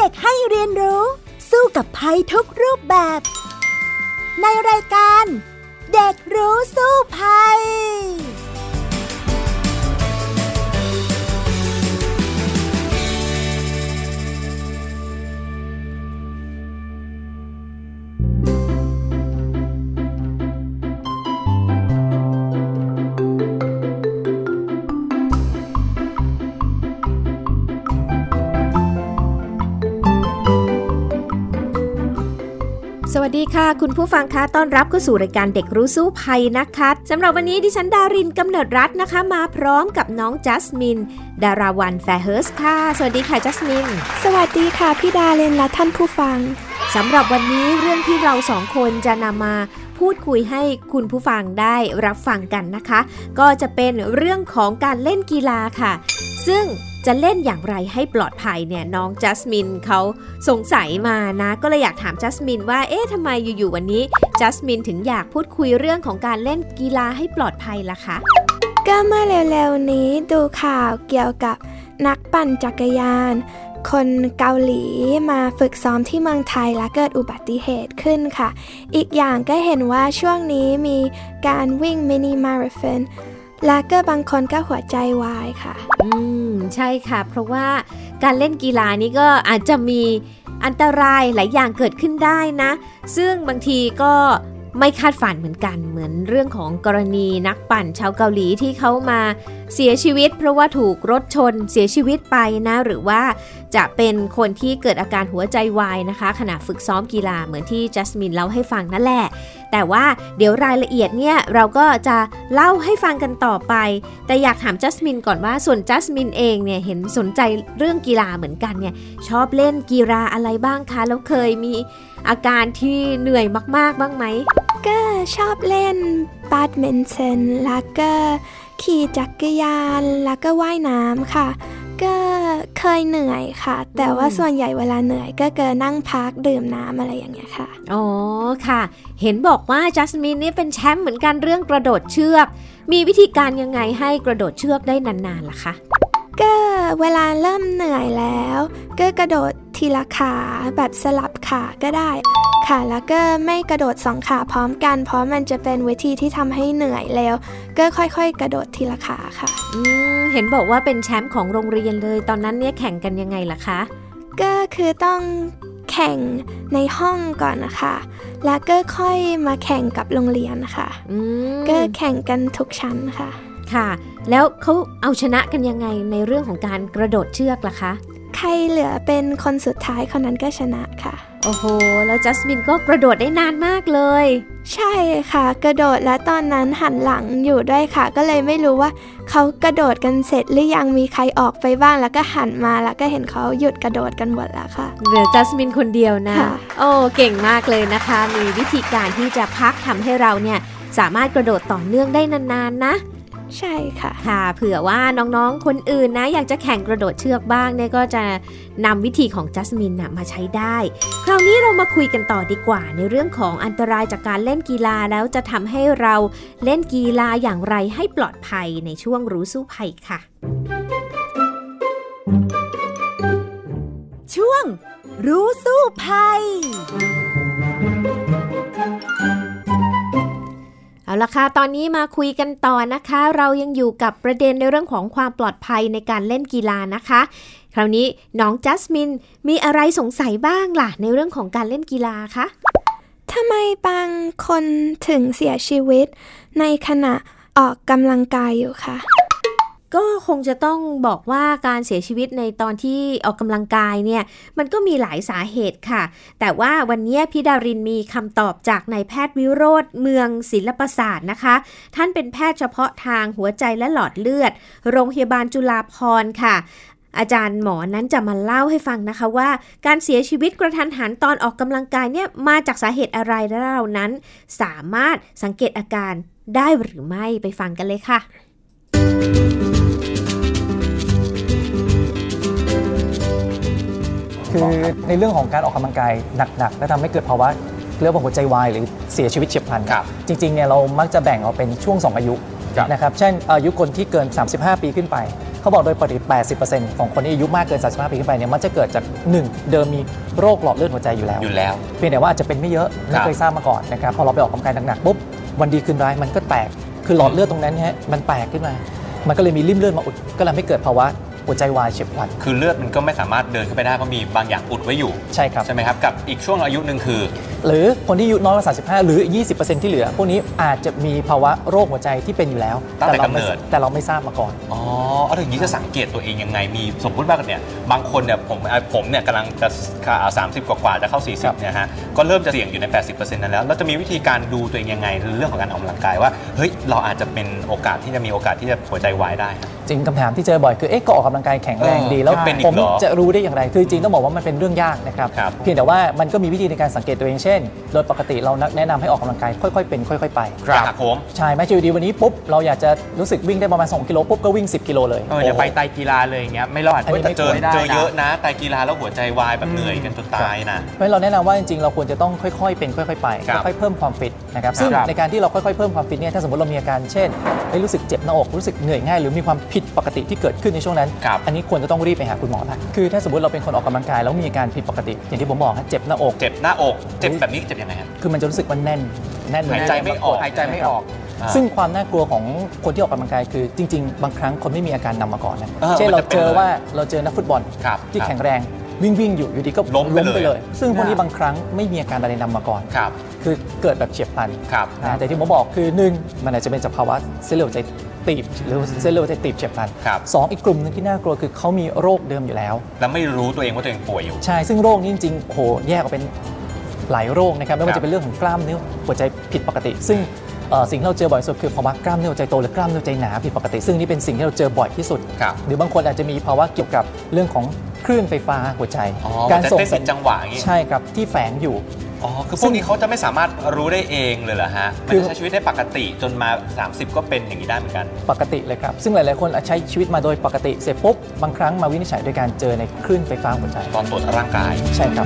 ด็กให้เรียนรู้สู้กับภัยทุกรูปแบบในรายการเด็กรู้สู้ภัยสวัสดีค่ะคุณผู้ฟังคะต้อนรับเข้าสู่รายการเด็กรู้สู้ภัยนะคะสำหรับวันนี้ดิฉันดารินกำเนิดรัตน์นะคะมาพร้อมกับน้องจัสมินดาราวันแฟร์เฮิร์สค่ะสวัสดีค่ะจัสมินสวัสดีค่ะพี่ดารินและท่านผู้ฟังสำหรับวันนี้เรื่องที่เราสองคนจะนำมาพูดคุยให้คุณผู้ฟังได้รับฟังกันนะคะก็จะเป็นเรื่องของการเล่นกีฬาค่ะซึ่งจะเล่นอย่างไรให้ปลอดภัยเนี่ยน้องจัสมินเขาสงสัยมานะก็เลยอยากถามจัสมินว่าทำไมอยู่ๆวันนี้จัสมินถึงอยากพูดคุยเรื่องของการเล่นกีฬาให้ปลอดภัยล่ะคะก็เมื่อเร็วๆนี้ดูข่าวเกี่ยวกับนักปั่นจักรยานคนเกาหลีมาฝึกซ้อมที่เมืองไทยและเกิดอุบัติเหตุขึ้นค่ะอีกอย่างก็เห็นว่าช่วงนี้มีการวิ่งมินิมาราธอนและก็บางคนก็หัวใจวายค่ะใช่ค่ะเพราะว่าการเล่นกีฬานี้ก็อาจจะมีอันตรายหลายอย่างเกิดขึ้นได้นะซึ่งบางทีก็ไม่คาดฝันเหมือนกันเหมือนเรื่องของกรณีนักปั่นชาวเกาหลีที่เขามาเสียชีวิตเพราะว่าถูกรถชนเสียชีวิตไปนะหรือว่าจะเป็นคนที่เกิดอาการหัวใจวายนะคะขณะฝึกซ้อมกีฬาเหมือนที่จัสมินเล่าให้ฟังนั่นแหละแต่ว่าเดี๋ยวรายละเอียดเนี่ยเราก็จะเล่าให้ฟังกันต่อไปแต่อยากถามจัสมินก่อนว่าส่วนจัสมินเองเนี่ยเห็นสนใจเรื่องกีฬาเหมือนกันเนี่ยชอบเล่นกีฬาอะไรบ้างคะแล้วเคยมีอาการที่เหนื่อยมากๆบ้างไหมก็ชอบเล่นแบดมินตันแล้วก็ขี่จักรยานแล้วก็ว่ายน้ำค่ะก็เคยเหนื่อยค่ะแต่ว่าส่วนใหญ่เวลาเหนื่อยก็นั่งพักดื่มน้ำอะไรอย่างเงี้ยค่ะอ๋อค่ะเห็นบอกว่าจัสมินนี่เป็นแชมป์เหมือนกันเรื่องกระโดดเชือกมีวิธีการยังไงให้กระโดดเชือกได้นานๆล่ะคะก็เวลาเริ่มเหนื่อยแล้วก็กระโดดทีละขาแบบสลับขาก็ได้ค่ะแล้วก็ไม่กระโดด2ขาพร้อมกันเพราะมันจะเป็นวิธีที่ทำให้เหนื่อยแล้วก็ค่อยๆกระโดดทีละขาค่ะเห็นบอกว่าเป็นแชมป์ของโรงเรียนเลยตอนนั้นเนี่ยแข่งกันยังไงล่ะคะก็คือต้องแข่งในห้องก่อนนะคะแล้วก็ค่อยมาแข่งกับโรงเรียนค่ะก็แข่งกันทุกชั้นค่ะค่ะแล้วเขาเอาชนะกันยังไงในเรื่องของการกระโดดเชือกล่ะคะใครเหลือเป็นคนสุดท้ายคนนั้นก็ชนะค่ะโอ้โหแล้วจัสมินก็กระโดดได้นานมากเลยใช่ค่ะกระโดดและตอนนั้นหันหลังอยู่ด้วยค่ะก็เลยไม่รู้ว่าเขากระโดดกันเสร็จหรือยังมีใครออกไปบ้างแล้วก็หันมาแล้วก็เห็นเขาหยุดกระโดดกันหมดแล้วค่ะเหลือจัสมินคนเดียวนะโอ้เก่งมากเลยนะคะมีวิธีการที่จะพักทำให้เราเนี่ยสามารถกระโดดต่อเนื่องได้นานๆนะใช่ค่ะค่ะเผื่อว่าน้องๆคนอื่นนะอยากจะแข่งกระโดดเชือกบ้างเนี่ยก็จะนำวิธีของจัสมินมาใช้ได้คราวนี้เรามาคุยกันต่อดีกว่าในเรื่องของอันตรายจากการเล่นกีฬาแล้วจะทำให้เราเล่นกีฬาอย่างไรให้ปลอดภัยในช่วงรู้สู้ภัยค่ะช่วงรู้สู้ภัยเอาล่ะค่ะตอนนี้มาคุยกันต่อนะคะเรายังอยู่กับประเด็นในเรื่องของความปลอดภัยในการเล่นกีฬานะคะคราวนี้น้องจัสมินมีอะไรสงสัยบ้างล่ะในเรื่องของการเล่นกีฬาคะทำไมบางคนถึงเสียชีวิตในขณะออกกำลังกายอยู่คะก็คงจะต้องบอกว่าการเสียชีวิตในตอนที่ออกกำลังกายเนี่ยมันก็มีหลายสาเหตุค่ะแต่ว่าวันนี้พี่ดารินมีคำตอบจากนายแพทย์วิโรจน์เมืองศิลปศาสตร์นะคะท่านเป็นแพทย์เฉพาะทางหัวใจและหลอดเลือดโรงพยาบาลจุฬาภรณ์ค่ะอาจารย์หมอนั้นจะมาเล่าให้ฟังนะคะว่าการเสียชีวิตกระทันหันตอนออกกำลังกายเนี่ยมาจากสาเหตุอะไรและเรานั้นสามารถสังเกตอาการได้หรือไม่ไปฟังกันเลยค่ะคือในเรื่องของการออกกำลังกายหนักๆและทำให้เกิดภาวะเรียกว่าหัวใจวายหรือเสียชีวิตเฉียบพลันจริงๆเนี่ยเรามักจะแบ่งออกเป็นช่วง2อายุนะครับเช่นอายุคนที่เกิน35ปีขึ้นไปเขาบอกโดยปกติ 80% ของคนที่อายุมากเกิน35ปีขึ้นไปเนี่ยมันจะเกิดจาก1เดิมมีโรคหลอดเลือดหัวใจอยู่แล้วเพียงแต่ว่าอาจจะเป็นไม่เยอะไม่เคยทราบมาก่อนนะครับพอเราไปออกกำลังกายหนักๆปุ๊บวันดีคืนร้ายมันก็แตกคือหลอดเลือดตรงนั้นฮะมันแตกขึ้นมามันก็เลยมีริ่มเลือดมาอุดก็เลยไม่เกิดภาวะหัวใจวายเฉียบพลันคือเลือดมันก็ไม่สามารถเดินขึ้นไปได้เพราะมีบางอย่างอุดไว้อยู่ใช่ครับใช่ไหมครับกับอีกช่วงอายุนึงคือหรือคนที่อายุน้อยกว่า35หรือ 20% ที่เหลือพวกนี้อาจจะมีภาวะโรคหัวใจที่เป็นอยู่แล้วตั้งแต่กำเนิดแต่เราไม่ทราบมาก่อนอ๋อเอาอย่างนี้จะสังเกตตัวเองยังไงมีสมมุติว่าเนี่ยบางคนเนี่ยผมเนี่ยกำลังจะ30กว่าจะเข้า40เนี่ยฮะก็เริ่มจะเสี่ยงอยู่ใน 80% นั้นแล้วเราจะมีวิธีการดูตัวเองยังไงเรื่องของการออกกำลังกายว่าเฮ้ยเราอาจจะเป็นโอกาสที่จะมีโอกาสที่จะหัวใจวายได้จริงคำถามที่เจอบ่อยคือก็ออกกำลังกายแข็งแรงดีแล้วผมจะรู้ได้อย่างไรคือจริงต้องบอกว่ามันเป็นเรื่องยากนะครับเพียงแต่ว่ามันก็มีวิธีในการสังเกตตัวเองเช่นโดยปกติเราแนะนำให้ออกกำลังกายค่อยๆเป็นค่อยๆไปครับผมใช่ไม่ใช่ดีวันนี้ปุ๊บเราอยากจะรู้สึกวิ่งได้ประมาณ2กิโลปุ๊บก็วิ่ง10กิโลเลยเดี๋ยวไปไตรกีฬาเลยอย่างเงี้ยไม่รอดเจอเยอะนะไตรกีฬาแล้วหัวใจวายแบบเหนื่อยกันจนตายนะเพราะเราแนะนำว่าจริงๆเราควรจะต้องค่อยๆเป็นค่อยๆไปค่อยๆเพิ่มความฟิตนะครับซึ่งในการที่เราค่อยๆเพิ่มความฟิตเนี่ยถ้าสมมติเรามีอาการเช่นรู้สึกเจ็บหน้าอกรู้สึกเหนื่อยง่ายหรือมีความผิดปกติที่เกิดขึ้นในช่วงนั้นอันนี้ควรจะต้องรีบไปหาคุณหมอละคือถ้าสมมติเราเป็นคนออกกำลังกายแล้วมีอาการผิดปกติอย่างที่ผมบอกเจ็บหน้าอกเจ็บแบบนี้เจ็บยังไงครับคือมันจะรู้สึกว่าแน่นหายใจไม่ออกซึ่งความน่ากลัวของคนที่ออกกำลังกายคือจริงๆบางครั้งคนไม่มีอาการนำมาก่อนนะเช่นเราเจอนักฟุตบอลที่แข็งแรงวิ่งอยู่ดีก็ล้มไปเลยซึ่งพวกนี้บางครั้งไม่มีอาการอะไรนำมาก่อนคือเกิดแบบเฉียบพลันแต่ที่ผมบอกคือ1มันอาจจะเป็นจากภาวะเส้นเลือดหัวใจตีบหรือเส้นเลือดหัวใจตีบเฉียบพลัน2อีกกลุ่มนึงที่น่ากลัวคือเขามีโรคเดิมอยู่แล้วไม่รู้ตัวเองว่าตัวเองป่วยอยู่ใช่ซึ่งโรคนี้จริงๆโหแยกออกเป็นหลายโรคนะครับไม่ว่าจะเป็นเรื่องของกล้ามเนื้อหัวใจผิดปกติซึ่งสิ่งที่เราเจอบ่อยสุดคือภาวะกล้ามเนื้อหัวใจโตหรือกล้ามเนื้อหัวใจหนาผิดปกติซึ่งนี่เป็นสิ่งที่เราเจอบ่อยที่สุดหรือบางคนอาจจะมีภาวะเกี่ยวกับเรื่องของคลื่นไฟฟ้าหัวใจการส่งสัญจังหวะอย่างนี้ใช่ครับที่แฝงอยู่คือพวกนี้เขาจะไม่สามารถรู้ได้เองเลยเหรอฮะมันใช้ชีวิตได้ปกติจนมา30ก็เป็นอย่างนี้ได้เหมือนกันปกติเลยครับซึ่งหลายๆคนใช้ชีวิตมาโดยปกติเสร็จปุ๊บบางครั้งมาวินิจฉัยโดยการเจอในคลื่นไฟฟ้าหัวใจตอนตรวจร่างกายใช่ครับ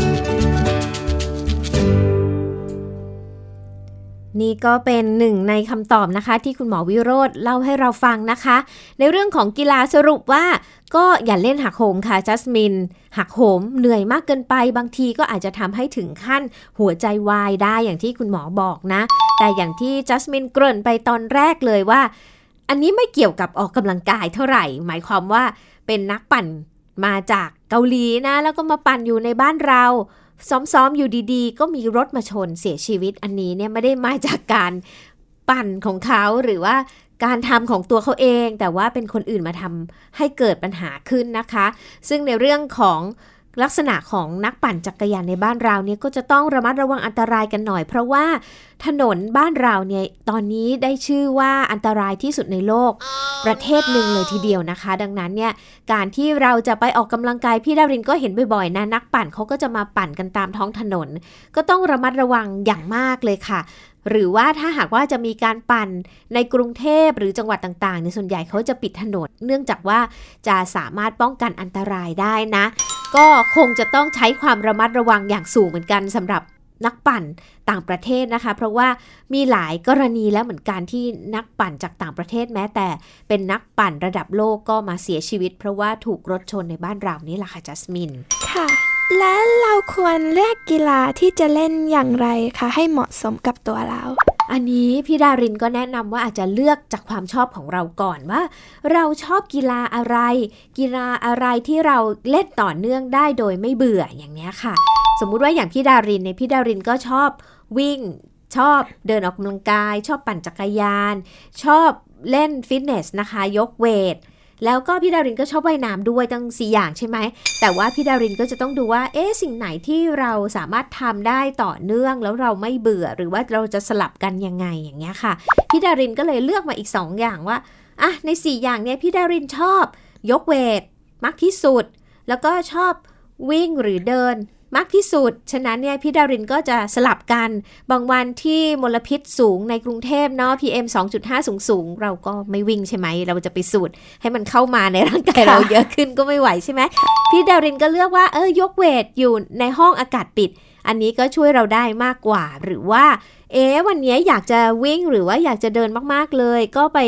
นี่ก็เป็นหนึ่งในคำตอบนะคะที่คุณหมอวิโรจน์เล่าให้เราฟังนะคะในเรื่องของกีฬาสรุปว่าก็อย่าเล่นหักโหมค่ะจัสมินหักโหมเหนื่อยมากเกินไปบางทีก็อาจจะทำให้ถึงขั้นหัวใจวายได้อย่างที่คุณหมอบอกนะแต่อย่างที่จัสมินเกริ่นไปตอนแรกเลยว่าอันนี้ไม่เกี่ยวกับออกกำลังกายเท่าไหร่หมายความว่าเป็นนักปั่นมาจากเกาหลีนะแล้วก็มาปั่นอยู่ในบ้านเราซ้อมๆอยู่ดีๆก็มีรถมาชนเสียชีวิตอันนี้เนี่ยไม่ได้มาจากการปั่นของเขาหรือว่าการทำของตัวเขาเองแต่ว่าเป็นคนอื่นมาทำให้เกิดปัญหาขึ้นนะคะซึ่งในเรื่องของลักษณะของนักปั่นจักรยานในบ้านเราเนี่ยก็จะต้องระมัดระวังอันตรายกันหน่อยเพราะว่าถนนบ้านเราเนี่ยตอนนี้ได้ชื่อว่าอันตรายที่สุดในโลกประเทศหนึ่งเลยทีเดียวนะคะดังนั้นเนี่ยการที่เราจะไปออกกำลังกายพี่ดารินก็เห็นบ่อยๆนะนักปั่นเขาก็จะมาปั่นกันตามท้องถนนก็ต้องระมัดระวังอย่างมากเลยค่ะหรือว่าถ้าหากว่าจะมีการปั่นในกรุงเทพหรือจังหวัดต่างๆในส่วนใหญ่เขาจะปิดถนนเนื่องจากว่าจะสามารถป้องกันอันตรายได้นะก็คงจะต้องใช้ความระมัดระวังอย่างสูงเหมือนกันสำหรับนักปั่นต่างประเทศนะคะเพราะว่ามีหลายกรณีแล้วเหมือนกันที่นักปั่นจากต่างประเทศแม้แต่เป็นนักปั่นระดับโลกก็มาเสียชีวิตเพราะว่าถูกรถชนในบ้านเรานี่แหละค่ะจัสมินค่ะและเราควรเลือกกีฬาที่จะเล่นอย่างไรคะให้เหมาะสมกับตัวเราอันนี้พี่ดารินก็แนะนำว่าอาจจะเลือกจากความชอบของเราก่อนว่าเราชอบกีฬาอะไรที่เราเล่นต่อเนื่องได้โดยไม่เบื่ออย่างนี้ค่ะสมมุติว่าอย่างพี่ดารินเนี่ยพี่ดารินก็ชอบวิ่งชอบเดินออกกำลังกายชอบปั่นจักรยานชอบเล่นฟิตเนสนะคะยกเวทแล้วก็พี่ดารินก็ชอบว่ายน้ำด้วยตั้ง4อย่างใช่ไหมแต่ว่าพี่ดารินก็จะต้องดูว่าสิ่งไหนที่เราสามารถทำได้ต่อเนื่องแล้วเราไม่เบื่อหรือว่าเราจะสลับกันยังไงอย่างเงี้ยค่ะพี่ดารินก็เลยเลือกมาอีก2อย่างว่าใน4อย่างเนี้ยพี่ดารินชอบยกเวทมากที่สุดแล้วก็ชอบวิ่งหรือเดินมากที่สุดฉะนั้นเนี่ยพี่ดารินก็จะสลับกันบางวันที่มลพิษสูงในกรุงเทพเนาะ PM 2.5 สูงเราก็ไม่วิ่งใช่ไหมเราจะไปสูดให้มันเข้ามาในร่างกายเราเยอะขึ้นก็ไม่ไหวใช่ไหมพี่ดารินก็เลือกว่ายกเวทอยู่ในห้องอากาศปิดอันนี้ก็ช่วยเราได้มากกว่าหรือว่าวันนี้อยากจะวิ่งหรือว่าอยากจะเดินมากๆเลยก็ไป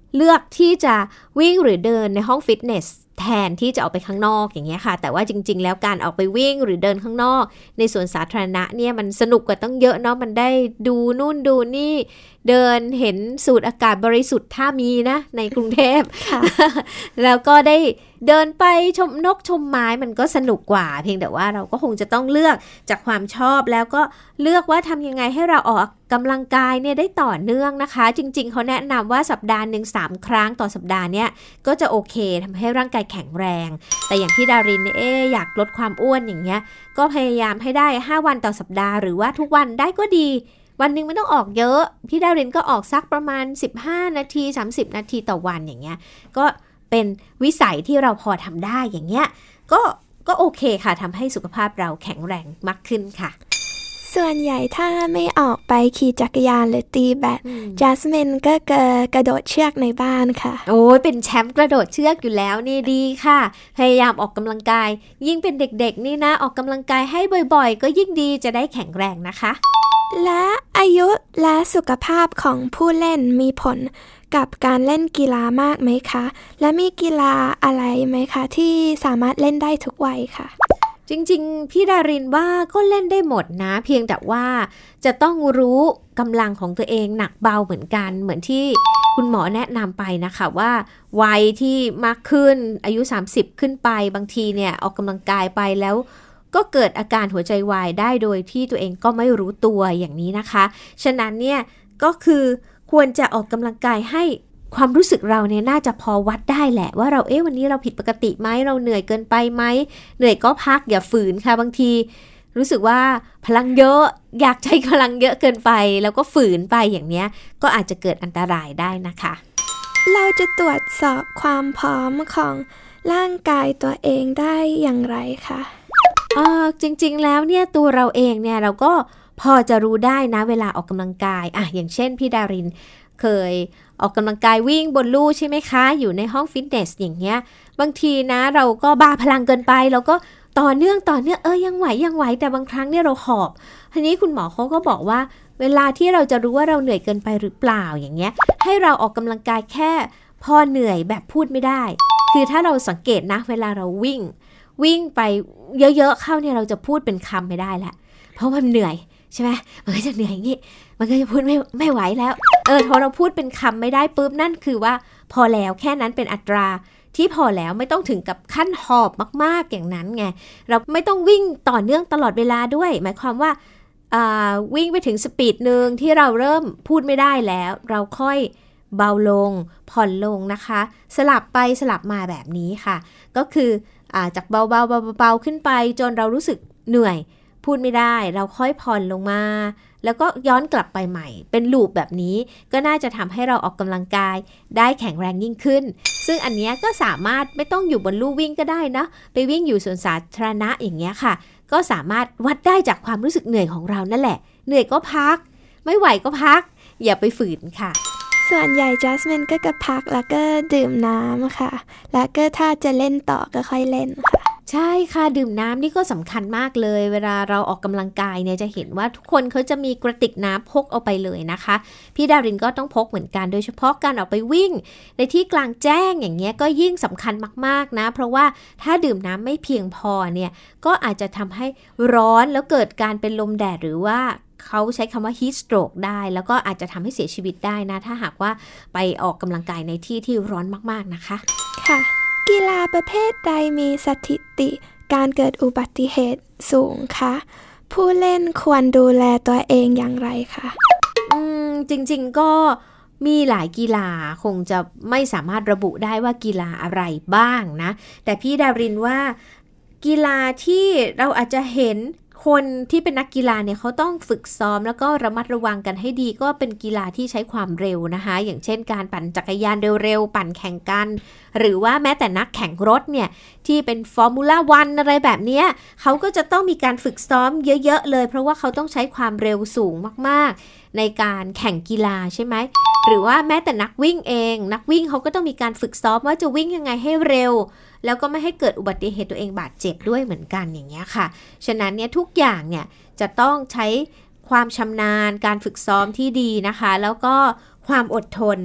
เลือกที่จะวิ่งหรือเดินในห้องฟิตเนสแทนที่จะออกไปข้างนอกอย่างเงี้ยค่ะแต่ว่าจริงๆแล้วการออกไปวิ่งหรือเดินข้างนอกในสวนสาธารณะเนี่ยมันสนุกกว่าต้องเยอะเนาะมันได้ดูนู่นดูนี่เดินเห็นสูดอากาศบริสุทธิ์ถ้ามีนะในกรุงเทพ แล้วก็ได้เดินไปชมนกชมไม้มันก็สนุกกว่าเพียงแต่ว่าเราก็คงจะต้องเลือกจากความชอบแล้วก็เลือกว่าทำยังไงให้เราออกกำลังกายเนี่ยได้ต่อเนื่องนะคะจริงๆเขาแนะนำว่าสัปดาห์นึง3 ครั้งต่อสัปดาห์เนี่ยก็จะโอเคทำให้ร่างกายแข็งแรงแต่อย่างที่ดารินอยากลดความอ้วนอย่างเงี้ยก็พยายามให้ได้5 วันต่อสัปดาห์หรือว่าทุกวันได้ก็ดีวันนึงไม่ต้องออกเยอะพี่ดารินก็ออกสักประมาณ15 นาที30 นาทีต่อวันอย่างเงี้ยก็เป็นวิสัยที่เราพอทำได้อย่างเงี้ยก็โอเคค่ะทำให้สุขภาพเราแข็งแรงมากขึ้นค่ะส่วนใหญ่ถ้าไม่ออกไปขี่จักรยานหรือตีแบดจัสมินก็กระโดดเชือกในบ้านค่ะโอ้ยเป็นแชมป์กระโดดเชือกอยู่แล้วนี่ดีค่ะพยายามออกกำลังกายยิ่งเป็นเด็กๆนี่นะออกกำลังกายให้บ่อยๆก็ยิ่งดีจะได้แข็งแรงนะคะและอายุและสุขภาพของผู้เล่นมีผลกับการเล่นกีฬามากไหมคะและมีกีฬาอะไรไหมคะที่สามารถเล่นได้ทุกวัยค่ะจริงๆพี่ดารินว่าก็เล่นได้หมดนะเพียงแต่ว่าจะต้องรู้กำลังของตัวเองหนักเบาเหมือนกันเหมือนที่คุณหมอแนะนำไปนะคะว่าวัยที่มากขึ้นอายุ30ขึ้นไปบางทีเนี่ยออกกำลังกายไปแล้วก็เกิดอาการหัวใจวายได้โดยที่ตัวเองก็ไม่รู้ตัวอย่างนี้นะคะฉะนั้นเนี่ยก็คือควรจะออกกำลังกายให้ความรู้สึกเราเนี่ยน่าจะพอวัดได้แหละว่าเราวันนี้เราผิดปกติไหมเราเหนื่อยเกินไปไหมเหนื่อยก็พักอย่าฝืนค่ะบางทีรู้สึกว่าพลังเยอะอยากใช้พลังเยอะเกินไปแล้วก็ฝืนไปอย่างเนี้ยก็อาจจะเกิดอันตรายได้นะคะเราจะตรวจสอบความพร้อมของร่างกายตัวเองได้อย่างไรคะจริงๆแล้วเนี่ยตัวเราเองเนี่ยเราก็พอจะรู้ได้นะเวลาออกกำลังกายอย่างเช่นพี่ดารินเคยออกกำลังกายวิ่งบนลู่ใช่ไหมคะอยู่ในห้องฟิตเนสอย่างเงี้ยบางทีนะเราก็บ้าพลังเกินไปเราก็ต่อเนื่องยังไหวแต่บางครั้งเนี่ยเราหอบทีนี้คุณหมอเขาก็บอกว่าเวลาที่เราจะรู้ว่าเราเหนื่อยเกินไปหรือเปล่าอย่างเงี้ยให้เราออกกำลังกายแค่พอเหนื่อยแบบพูดไม่ได้คือถ้าเราสังเกตนะเวลาเราวิ่งไปเยอะๆเข้าเนี่ยเราจะพูดเป็นคำไม่ได้ละเพราะมันเหนื่อยใช่ไหมมันก็จะเหนื่อยอย่างงี้มันก็จะพูดไม่ไหวแล้วพอเราพูดเป็นคำไม่ได้ปุ๊บนั่นคือว่าพอแล้วแค่นั้นเป็นอัตราที่พอแล้วไม่ต้องถึงกับขั้นหอบมากๆอย่างนั้นไงเราไม่ต้องวิ่งต่อเนื่องตลอดเวลาด้วยหมายความว่าวิ่งไปถึงสปีดนึงที่เราเริ่มพูดไม่ได้แล้วเราค่อยเบาลงผ่อนลงนะคะสลับไปสลับมาแบบนี้ค่ะก็คือจากเบาขึ้นไปจนเรารู้สึกเหนื่อยพูดไม่ได้เราค่อยผ่อนลงมาแล้วก็ย้อนกลับไปใหม่เป็นลูปแบบนี้ก็น่าจะทำให้เราออกกำลังกายได้แข็งแรงยิ่งขึ้นซึ่งอันนี้ก็สามารถไม่ต้องอยู่บนลู่วิ่งก็ได้นะไปวิ่งอยู่สวนสาธารณะอย่างเงี้ยค่ะก็สามารถวัดได้จากความรู้สึกเหนื่อยของเรานั่นแหละเหนื่อยก็พักไม่ไหวก็พักอย่าไปฝืนค่ะส่วนใหญ่จัสมินก็พักแล้วก็ดื่มน้ำค่ะแล้วก็ถ้าจะเล่นต่อก็ค่อยเล่นค่ะใช่ค่ะดื่มน้ำนี่ก็สำคัญมากเลยเวลาเราออกกำลังกายเนี่ยจะเห็นว่าทุกคนเขาจะมีกระติกน้ำพกเอาไปเลยนะคะพี่ดารินก็ต้องพกเหมือนกันโดยเฉพาะการออกไปวิ่งในที่กลางแจ้งอย่างเงี้ยก็ยิ่งสำคัญมากๆนะเพราะว่าถ้าดื่มน้ำไม่เพียงพอเนี่ยก็อาจจะทำให้ร้อนแล้วเกิดการเป็นลมแดดหรือว่าเขาใช้คำว่า heat stroke ได้แล้วก็อาจจะทำให้เสียชีวิตได้นะถ้าหากว่าไปออกกำลังกายในที่ที่ร้อนมากๆนะคะค่ะกีฬาประเภทใดมีสถิติการเกิดอุบัติเหตุสูงคะผู้เล่นควรดูแลตัวเองอย่างไรคะจริงๆก็มีหลายกีฬาคงจะไม่สามารถระบุได้ว่ากีฬาอะไรบ้างนะแต่พี่ดารินว่ากีฬาที่เราอาจจะเห็นคนที่เป็นนักกีฬาเนี่ยเขาต้องฝึกซ้อมแล้วก็ระมัดระวังกันให้ดีก็เป็นกีฬาที่ใช้ความเร็วนะคะอย่างเช่นการปั่นจักรยานเร็วๆปั่นแข่งกันหรือว่าแม้แต่นักแข่งรถเนี่ยที่เป็นฟอร์มูล่าวันอะไรแบบนี้เขาก็จะต้องมีการฝึกซ้อมเยอะๆเลยเพราะว่าเขาต้องใช้ความเร็วสูงมากๆในการแข่งกีฬาใช่ไหมหรือว่าแม้แต่นักวิ่งเองนักวิ่งเขาก็ต้องมีการฝึกซ้อมว่าจะวิ่งยังไงให้เร็วแล้วก็ไม่ให้เกิดอุบัติเหตุตัวเองบาดเจ็บด้วยเหมือนกันอย่างเงี้ยค่ะฉะนั้นเนี่ยทุกอย่างเนี่ยจะต้องใช้ความชำนาญการฝึกซ้อมที่ดีนะคะแล้วก็ความอดทน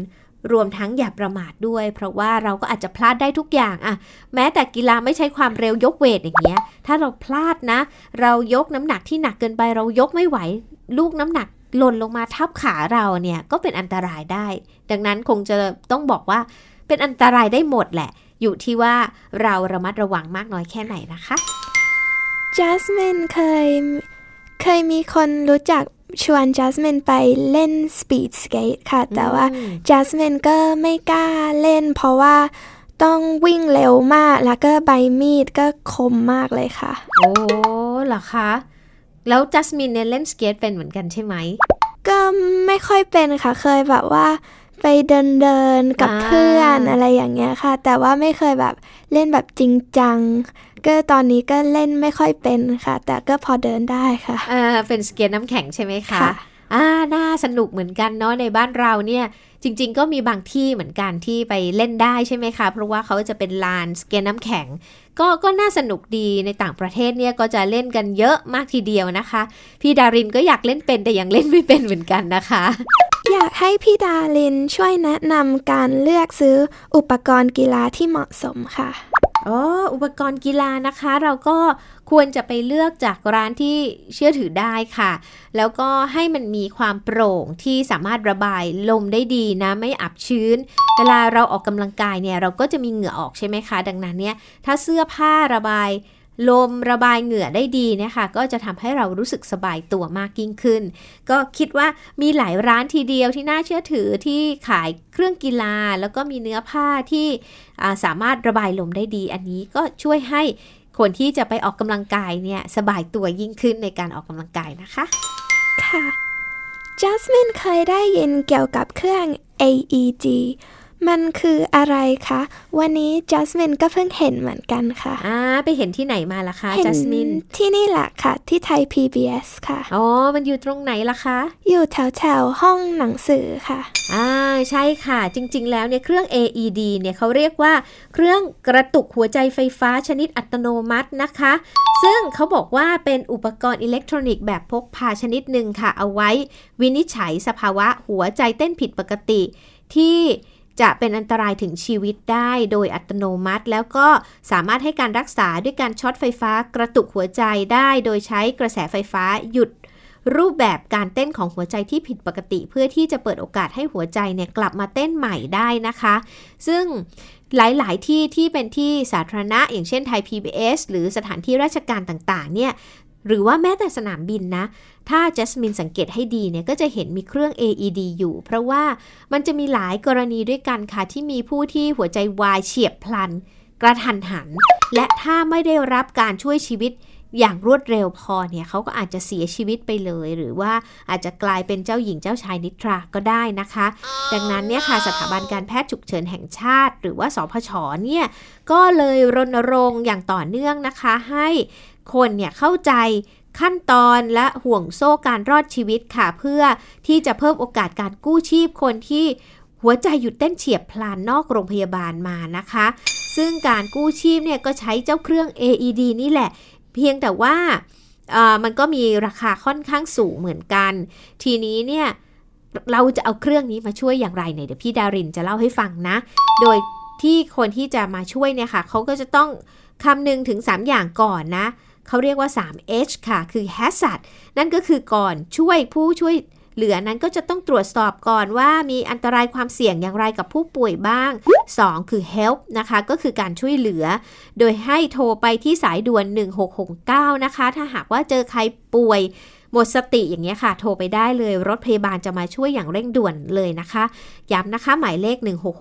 รวมทั้งอย่าประมาทด้วยเพราะว่าเราก็อาจจะพลาดได้ทุกอย่างอะแม้แต่กีฬาไม่ใช้ความเร็วยกเวทอย่างเงี้ยถ้าเราพลาดนะเรายกน้ำหนักที่หนักเกินไปเรายกไม่ไหวลูกน้ำหนักหล่นลงมาทับขาเราเนี่ยก็เป็นอันตรายได้ดังนั้นคงจะต้องบอกว่าเป็นอันตรายได้หมดแหละอยู่ที่ว่าเราระมัดระวังมากน้อยแค่ไหนนะคะจัสมินเคยมีคนรู้จักชวนจัสมินไปเล่นสปีดสเกตค่ะแต่ว่าจัสมินก็ไม่กล้าเล่นเพราะว่าต้องวิ่งเร็วมากแล้วก็ใบมีดก็คมมากเลยค่ะโอ้เหรอคะแล้วจัสมินเนี่ยเล่นสเกตเป็นเหมือนกันใช่ไหมก็ไม่ค่อยเป็นค่ะเคยแบบว่าไปเดินกับเพื่อนอะไรอย่างเงี้ยค่ะแต่ว่าไม่เคยแบบเล่นแบบจริงจังก็ตอนนี้ก็เล่นไม่ค่อยเป็นค่ะแต่ก็พอเดินได้ค่ะเป็นสเกตน้ำแข็งใช่ไหมคะน่าสนุกเหมือนกันเนาะในบ้านเราเนี่ยจริงๆก็มีบางที่เหมือนกันที่ไปเล่นได้ใช่ไหมคะเพราะว่าเขาจะเป็นลานสเกตน้ำแข็งก็น่าสนุกดีในต่างประเทศเนี่ยก็จะเล่นกันเยอะมากทีเดียวนะคะพี่ดารินก็อยากเล่นเป็นแต่ยังเล่นไม่เป็นเหมือนกันนะคะอยากให้พี่ดารินช่วยแนะนำการเลือกซื้ออุปกรณ์กีฬาที่เหมาะสมค่ะอุปกรณ์กีฬานะคะเราก็ควรจะไปเลือกจากร้านที่เชื่อถือได้ค่ะแล้วก็ให้มันมีความโปร่งที่สามารถระบายลมได้ดีนะไม่อับชื้นเวลาเราออกกำลังกายเนี่ยเราก็จะมีเหงื่อออกใช่ไหมคะดังนั้นเนี่ยถ้าเสื้อผ้าระบายลมระบายเหงื่อได้ดีเนี่ยค่ะก็จะทำให้เรารู้สึกสบายตัวมากยิ่งขึ้นก็คิดว่ามีหลายร้านทีเดียวที่น่าเชื่อถือที่ขายเครื่องกีฬาแล้วก็มีเนื้อผ้าที่สามารถระบายลมได้ดีอันนี้ก็ช่วยให้คนที่จะไปออกกำลังกายเนี่ยสบายตัวยิ่งขึ้นในการออกกำลังกายนะคะค่ะจัสมินเคยได้ยินเกี่ยวกับเครื่อง AED มันคืออะไรคะวันนี้จัสมินก็เพิ่งเห็นเหมือนกันค่ะไปเห็นที่ไหนมาล่ะคะจัสมินที่นี่แหละค่ะที่ไทย PBS ค่ะมันอยู่ตรงไหนล่ะคะอยู่แถวห้องหนังสือค่ะใช่ค่ะจริงๆแล้วเนี่ยเครื่อง AED เนี่ยเขาเรียกว่าเครื่องกระตุกหัวใจไฟฟ้าชนิดอัตโนมัตินะคะซึ่งเขาบอกว่าเป็นอุปกรณ์อิเล็กทรอนิกส์แบบพกพาชนิดหนึ่งค่ะเอาไว้วินิจฉัยสภาวะหัวใจเต้นผิดปกติที่จะเป็นอันตรายถึงชีวิตได้โดยอัตโนมัติแล้วก็สามารถให้การรักษาด้วยการช็อตไฟฟ้ากระตุกหัวใจได้โดยใช้กระแสไฟฟ้าหยุดรูปแบบการเต้นของหัวใจที่ผิดปกติเพื่อที่จะเปิดโอกาสให้หัวใจเนี่ยกลับมาเต้นใหม่ได้นะคะซึ่งหลายๆที่เป็นที่สาธารณะอย่างเช่นไทย PBS หรือสถานที่ราชการต่างๆเนี่ยหรือว่าแม้แต่สนามบินนะถ้าจัสมินสังเกตให้ดีเนี่ยก็จะเห็นมีเครื่อง AED อยู่เพราะว่ามันจะมีหลายกรณีด้วยกันค่ะที่มีผู้ที่หัวใจวายเฉียบพลันกระทันหันและถ้าไม่ได้รับการช่วยชีวิตอย่างรวดเร็วพอเนี่ยเขาก็อาจจะเสียชีวิตไปเลยหรือว่าอาจจะกลายเป็นเจ้าหญิงเจ้าชายนิทราก็ได้นะคะดังนั้นเนี่ยค่ะสถาบันการแพทย์ฉุกเฉินแห่งชาติหรือว่าสพช.เนี่ยก็เลยรณรงค์อย่างต่อเนื่องนะคะให้คนเนี่ยเข้าใจขั้นตอนและห่วงโซ่การรอดชีวิตค่ะเพื่อที่จะเพิ่มโอกาสการกู้ชีพคนที่หัวใจหยุดเต้นเฉียบพลันนอกโรงพยาบาลมานะคะซึ่งการกู้ชีพเนี่ยก็ใช้เจ้าเครื่อง AED นี่แหละเพียงแต่ว่ามันก็มีราคาค่อนข้างสูงเหมือนกันทีนี้เนี่ยเราจะเอาเครื่องนี้มาช่วยอย่างไรเนี่ยเดี๋ยวพี่ดารินจะเล่าให้ฟังนะโดยที่คนที่จะมาช่วยเนี่ยค่ะเขาก็จะต้องคำนึงถึง3อย่างก่อนนะเขาเรียกว่า 3H ค่ะคือ hazard นั่นก็คือก่อนช่วยผู้ช่วยเหลือนั้นก็จะต้องตรวจสอบก่อนว่ามีอันตรายความเสี่ยงอย่างไรกับผู้ป่วยบ้าง2คือ help นะคะก็คือการช่วยเหลือโดยให้โทรไปที่สายด่วน1669นะคะถ้าหากว่าเจอใครป่วยหมดสติอย่างเงี้ยค่ะโทรไปได้เลยรถพยาบาลจะมาช่วยอย่างเร่งด่วนเลยนะคะย้ำนะคะหมายเลข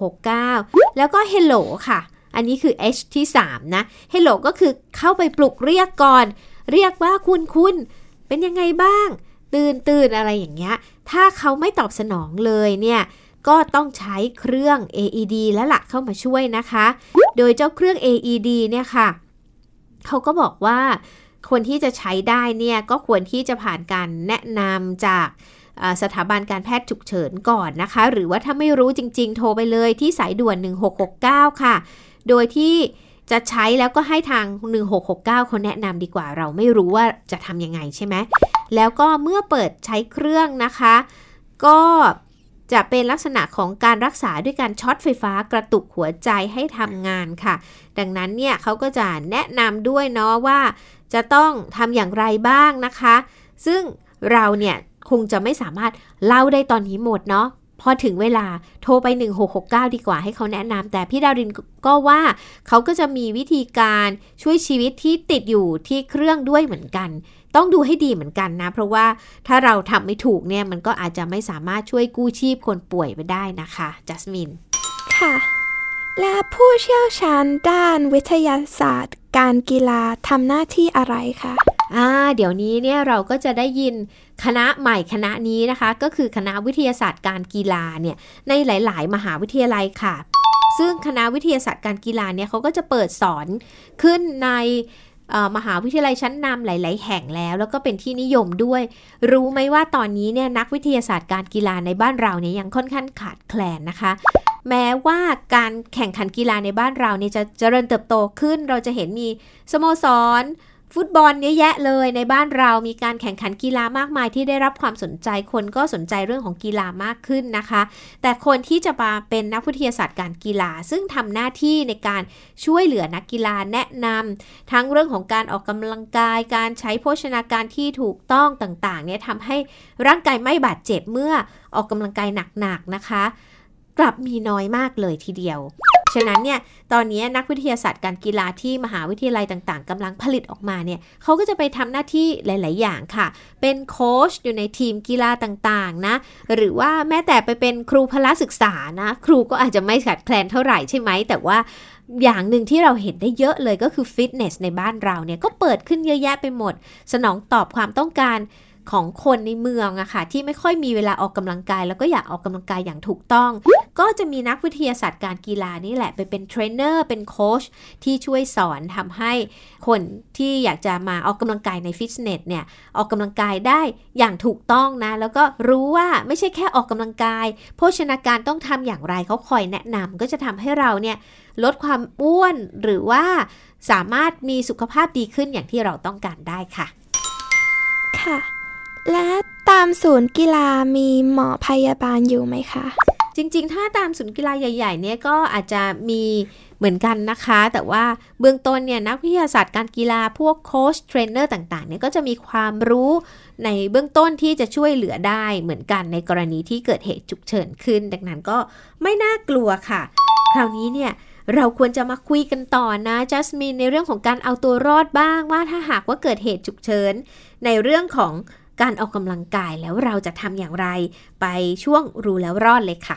1669แล้วก็ hello ค่ะอันนี้คือ H ที่3นะ Hello ก็คือเข้าไปปลุกเรียกก่อนเรียกว่าคุณเป็นยังไงบ้างตื่นอะไรอย่างเงี้ยถ้าเขาไม่ตอบสนองเลยเนี่ยก็ต้องใช้เครื่อง AED แล้วล่ะเข้ามาช่วยนะคะโดยเจ้าเครื่อง AED เนี่ยค่ะเขาก็บอกว่าคนที่จะใช้ได้เนี่ยก็ควรที่จะผ่านการแนะนำจากสถาบันการแพทย์ฉุกเฉินก่อนนะคะหรือว่าถ้าไม่รู้จริงๆโทรไปเลยที่สายด่วน1669ค่ะโดยที่จะใช้แล้วก็ให้ทาง1669เขาแนะนำดีกว่าเราไม่รู้ว่าจะทำยังไงใช่ไหมแล้วก็เมื่อเปิดใช้เครื่องนะคะก็จะเป็นลักษณะของการรักษาด้วยการช็อตไฟฟ้ากระตุกหัวใจให้ทำงานค่ะดังนั้นเนี่ยเขาก็จะแนะนำด้วยเนาะว่าจะต้องทำอย่างไรบ้างนะคะซึ่งเราเนี่ยคงจะไม่สามารถเล่าได้ตอนนี้หมดเนาะพอถึงเวลาโทรไป1669ดีกว่าให้เขาแนะนำแต่พี่ดารินก็ว่าเขาก็จะมีวิธีการช่วยชีวิตที่ติดอยู่ที่เครื่องด้วยเหมือนกันต้องดูให้ดีเหมือนกันนะเพราะว่าถ้าเราทำไม่ถูกเนี่ยมันก็อาจจะไม่สามารถช่วยกู้ชีพคนป่วยไปได้นะคะจัสมินค่ะและผู้เชี่ยวชาญด้านวิทยาศาสตร์การกีฬาทำหน้าที่อะไรคะเดี๋ยวนี้เนี่ยเราก็จะได้ยินคณะใหม่คณะนี้นะคะก็คือคณะวิทยาศาสตร์การกีฬาเนี่ยในหลายๆมหาวิทยาลัยค่ะซึ่งคณะวิทยาศาสตร์การกีฬาเนี่ยเขาก็จะเปิดสอนขึ้นในมหาวิทยาลัยชั้นนำหลายๆแห่งแล้วก็เป็นที่นิยมด้วยรู้ไหมว่าตอนนี้เนี่ยนักวิทยาศาสตร์การกีฬาในบ้านเราเนี่ยยังค่อนข้างขาดแคลนนะคะแม้ว่าการแข่งขันกีฬาในบ้านเราเนี่ยจะเจริญเติบโตขึ้นเราจะเห็นมีสโมสรฟุตบอลเยอะแยะเลยในบ้านเรามีการแข่งขันกีฬามากมายที่ได้รับความสนใจคนก็สนใจเรื่องของกีฬามากขึ้นนะคะแต่คนที่จะมาเป็นนักวิทยาศาสตร์การกีฬาซึ่งทำหน้าที่ในการช่วยเหลือนักกีฬาแนะนำทั้งเรื่องของการออกกำลังกายการใช้โภชนาการที่ถูกต้องต่างๆเนี่ยทำให้ร่างกายไม่บาดเจ็บเมื่อออกกำลังกายหนักๆนะคะกลับมีน้อยมากเลยทีเดียวฉะนั้นเนี่ยตอนนี้นักวิทยาศาสตร์การกีฬาที่มหาวิทยาลัยต่างๆกำลังผลิตออกมาเนี่ยเขาก็จะไปทำหน้าที่หลายๆอย่างค่ะเป็นโค้ชอยู่ในทีมกีฬาต่างๆนะหรือว่าแม้แต่ไปเป็นครูพละศึกษานะครูก็อาจจะไม่ขาดแคลนเท่าไหร่ใช่ไหมแต่ว่าอย่างหนึ่งที่เราเห็นได้เยอะเลยก็คือฟิตเนสในบ้านเราเนี่ยก็เปิดขึ้นเยอะแยะไปหมดสนองตอบความต้องการของคนในเมืองอะค่ะที่ไม่ค่อยมีเวลาออกกำลังกายแล้วก็อยากออกกำลังกายอย่างถูกต้องก็จะมีนักวิทยาศาสตร์การกีฬานี่แหละไปเป็นเทรนเนอร์เป็นโค้ชที่ช่วยสอนทำให้คนที่อยากจะมาออกกำลังกายในฟิตเนสเนี่ยออกกำลังกายได้อย่างถูกต้องนะแล้วก็รู้ว่าไม่ใช่แค่ออกกำลังกายโภชนาการต้องทำอย่างไรเขาคอยแนะนำก็จะทำให้เราเนี่ยลดความอ้วนหรือว่าสามารถมีสุขภาพดีขึ้นอย่างที่เราต้องการได้ค่ะค่ะและตามศูนย์กีฬามีหมอพยาบาลอยู่ไหมคะจริงๆถ้าตามศูนย์กีฬาใหญ่ๆเนี่ยก็อาจจะมีเหมือนกันนะคะแต่ว่าเบื้องต้นเนี่ยนักวิทยาศาสตร์การกีฬาพวกโค้ชเทรนเนอร์ต่างๆเนี่ยก็จะมีความรู้ในเบื้องต้นที่จะช่วยเหลือได้เหมือนกันในกรณีที่เกิดเหตุฉุกเฉินขึ้นดังนั้นก็ไม่น่ากลัวค่ะคราวนี้เนี่ยเราควรจะมาคุยกันต่อนะจัสมินในเรื่องของการเอาตัวรอดบ้างว่าถ้าหากว่าเกิดเหตุฉุกเฉินในเรื่องของการออกกำลังกายแล้วเราจะทำอย่างไรไปช่วงรู้แล้วรอดเลยค่ะ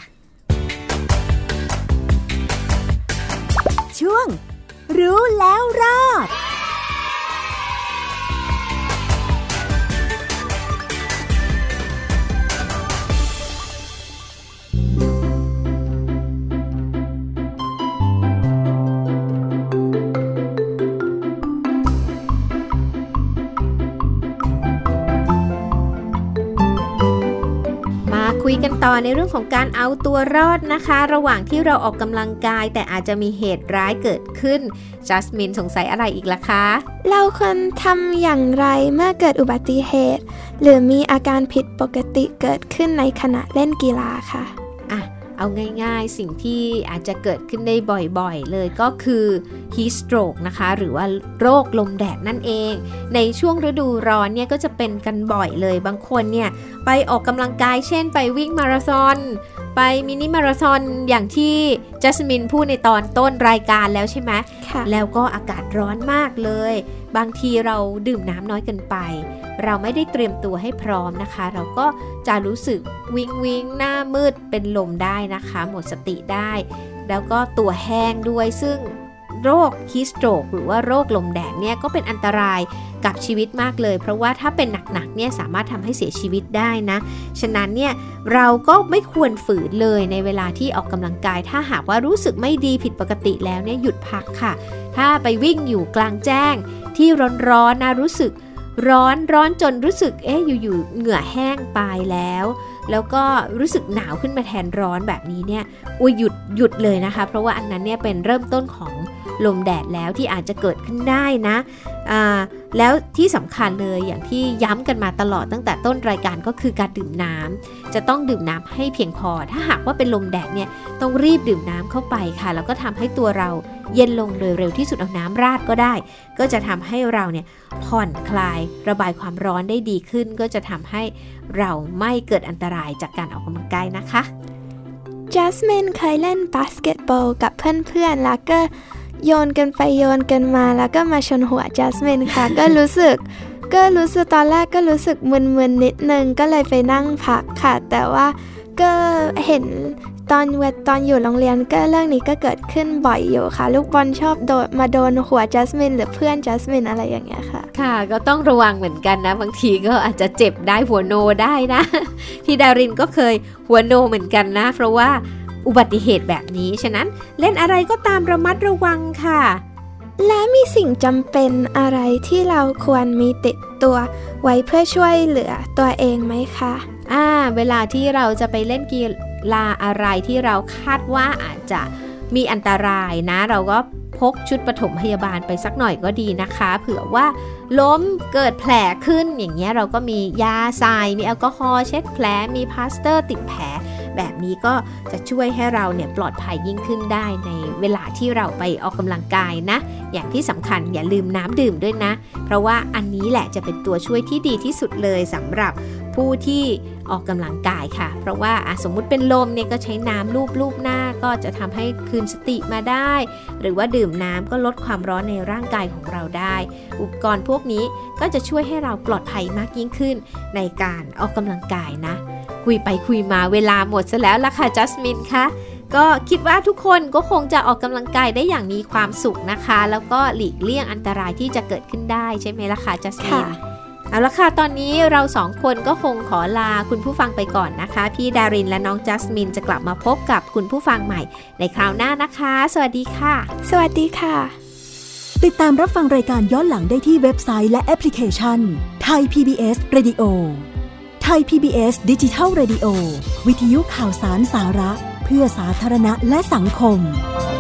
ช่วงรู้แล้วรอดคุยกันต่อในเรื่องของการเอาตัวรอดนะคะระหว่างที่เราออกกำลังกายแต่อาจจะมีเหตุร้ายเกิดขึ้นจัสมินสงสัยอะไรอีกล่ะคะเราควรทำอย่างไรเมื่อเกิดอุบัติเหตุหรือมีอาการผิดปกติเกิดขึ้นในขณะเล่นกีฬาค่ะเอาง่ายๆสิ่งที่อาจจะเกิดขึ้นได้บ่อยๆเลยก็คือ heat stroke นะคะหรือว่าโรคลมแดดนั่นเองในช่วงฤดูร้อนเนี่ยก็จะเป็นกันบ่อยเลยบางคนเนี่ยไปออกกำลังกายเช่นไปวิ่งมาราธอนไปมินิมาราธอนอย่างที่จัสมินพูดในตอนต้นรายการแล้วใช่ไหมแล้วก็อากาศร้อนมากเลยบางทีเราดื่มน้ำน้อยเกินไปเราไม่ได้เตรียมตัวให้พร้อมนะคะเราก็จะรู้สึกวิงหน้ามืดเป็นลมได้นะคะหมดสติได้แล้วก็ตัวแห้งด้วยซึ่งโรคฮีทสโตรกหรือว่าโรคลมแดดเนี่ยก็เป็นอันตรายกับชีวิตมากเลยเพราะว่าถ้าเป็นหนักๆเนี่ยสามารถทำให้เสียชีวิตได้นะฉะนั้นเนี่ยเราก็ไม่ควรฝืนเลยในเวลาที่ออกกำลังกายถ้าหากว่ารู้สึกไม่ดีผิดปกติแล้วเนี่ยหยุดพักค่ะถ้าไปวิ่งอยู่กลางแจ้งที่ร้อนๆนะรู้สึกร้อนจนรู้สึกอยู่ๆเหงื่อแห้งไปแล้วก็รู้สึกหนาวขึ้นมาแทนร้อนแบบนี้เนี่ยหยุดเลยนะคะเพราะว่าอันนั้นเนี่ยเป็นเริ่มต้นของลมแดดแล้วที่อาจจะเกิดขึ้นได้นะแล้วที่สำคัญเลยอย่างที่ย้ำกันมาตลอดตั้งแต่ต้นรายการก็คือการดื่มน้ำจะต้องดื่มน้ำให้เพียงพอถ้าหากว่าเป็นลมแดดเนี่ยต้องรีบดื่มน้ำเข้าไปค่ะแล้วก็ทำให้ตัวเราเย็นลงโดยเร็วที่สุดเอาน้ำราดก็ได้ก็จะทำให้เราเนี่ยผ่อนคลายระบายความร้อนได้ดีขึ้นก็จะทำให้เราไม่เกิดอันตรายจากการออกกำลังกายนะคะจัสมินเคยเล่นบาสเกตบอลกับเพื่อนๆแล้วก็โยนกันไปโยนกันมาแล้วก็มาชนหัวจัสมินค่ะ ก็รู้สึกตอนแรกก็รู้สึกมึนๆนิดนึงก็เลยไปนั่งพักค่ะแต่ว่าก็เห็นตอนอยู่โรงเรียนก็เรื่องนี้ก็เกิดขึ้นบ่อยอยู่ค่ะลูกบอลชอบมาโดนหัวจัสมินหรือเพื่อนจัสมินอะไรอย่างเงี้ยค่ะค่ะก็ต้องระวังเหมือนกันนะบางทีก็อาจจะเจ็บได้หัวโนได้นะ พี่ดารินก็เคยหัวโนเหมือนกันนะเพราะว่าอุบัติเหตุแบบนี้ฉะนั้นเล่นอะไรก็ตามระมัดระวังค่ะและมีสิ่งจำเป็นอะไรที่เราควรมีติดตัวไว้เพื่อช่วยเหลือตัวเองไหมคะเวลาที่เราจะไปเล่นกีฬาอะไรที่เราคาดว่าอาจจะมีอันตรายนะเราก็พกชุดปฐมพยาบาลไปสักหน่อยก็ดีนะคะเผื่อว่าล้มเกิดแผลขึ้นอย่างเงี้ยเราก็มียาทรายมีแอลกอฮอล์เช็ดแผลมีพลาสเตอร์ติดแผลแบบนี้ก็จะช่วยให้เราเนี่ยปลอดภัยยิ่งขึ้นได้ในเวลาที่เราไปออกกำลังกายนะอย่างที่สำคัญอย่าลืมน้ำดื่มด้วยนะเพราะว่าอันนี้แหละจะเป็นตัวช่วยที่ดีที่สุดเลยสำหรับผู้ที่ออกกำลังกายค่ะเพราะว่าสมมุติเป็นลมเนี่ยก็ใช้น้ำลูบหน้าก็จะทำให้คืนสติมาได้หรือว่าดื่มน้ำก็ลดความร้อนในร่างกายของเราได้อุปกรณ์พวกนี้ก็จะช่วยให้เราปลอดภัยมากยิ่งขึ้นในการออกกำลังกายนะคุยไปคุยมาเวลาหมดซะแล้วล่ะค่ะจัสมินคะก็คิดว่าทุกคนก็คงจะออกกำลังกายได้อย่างมีความสุขนะคะแล้วก็หลีกเลี่ยงอันตรายที่จะเกิดขึ้นได้ใช่ไหมล่ะคะจัสมินเอาละค่ะตอนนี้เราสองคนก็คงขอลาคุณผู้ฟังไปก่อนนะคะพี่ดารินและน้องจัสมินจะกลับมาพบกับคุณผู้ฟังใหม่ในคราวหน้านะคะสวัสดีค่ะสวัสดีค่ะติดตามรับฟังรายการย้อนหลังได้ที่เว็บไซต์และแอปพลิเคชัน Thai PBS Radio Thai PBS Digital Radio วิทยุข่าวสารสาระเพื่อสาธารณะและสังคม